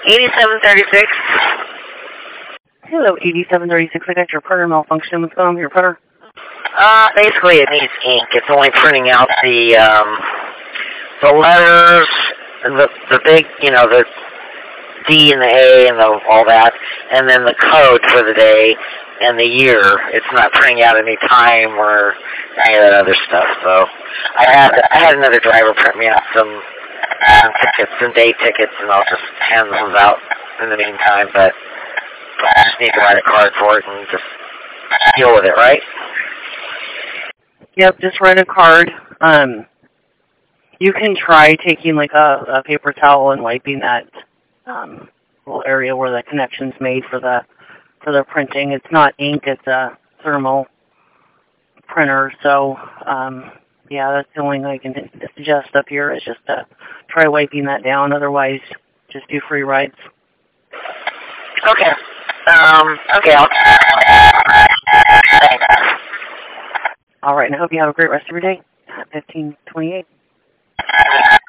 8736. Hello, 8736. I got your printer malfunction. What's going on with your printer? Basically it needs ink. It's only printing out the letters, the big, the D and the A and all that, and then the code for the day and the year. It's not printing out any time or any of that other stuff. So I had another driver print me out some tickets, some day tickets, and I'll just hand those out in the meantime. But I just need to write a card for it and just deal with it, right? Yep, just write a card. You can try taking like a paper towel and wiping that little area where the connection's made for the printing. It's not ink, it's a thermal printer. So yeah, that's the only thing I can suggest up here is just to try wiping that down. Otherwise, just do free rides. Okay. Okay. All right, and I hope you have a great rest of your day. 1528.